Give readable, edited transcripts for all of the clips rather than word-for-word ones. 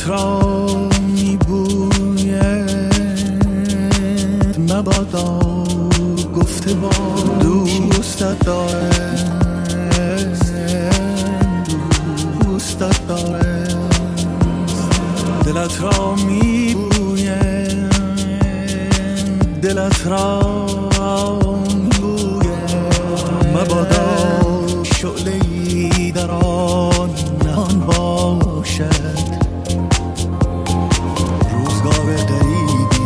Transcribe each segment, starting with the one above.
دلت را میبوید مبادا گفته با دوستت دارم دوستت دارم دلت را میبوید دلت را میبوید مبادا شعله‌ای در آن نهان باشد روزگار غریبی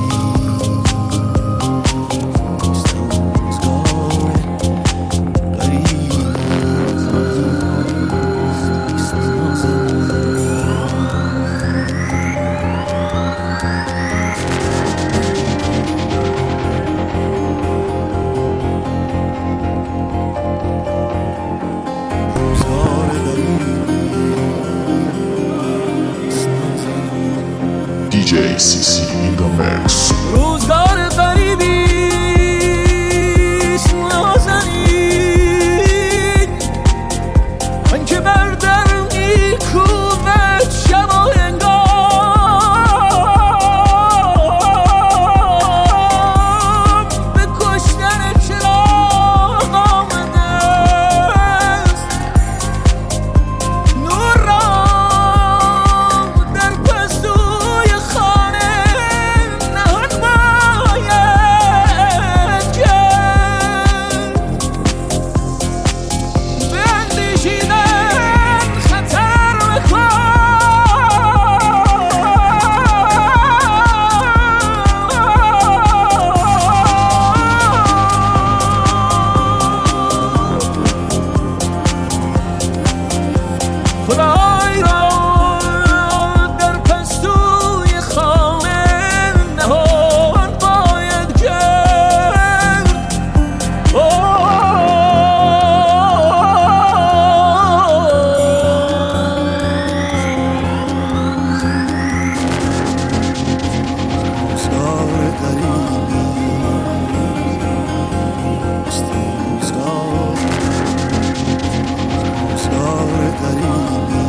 روزگار غریبی DJ CC in the mix. روزگار غریبی نازنین من که بر در میکوبد شب و هنگام به کشتن چراغ آمده است نور را در پستوی خانه نهان باید کرد به اندیشیدن خطر مکن خدای را در پستوی خانه نهان باید کرد روزگار غریبی است روزگار غریبی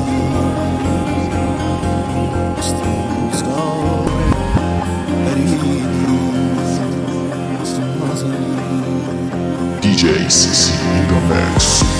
است روزگار غریبی است DJ CC in the mix.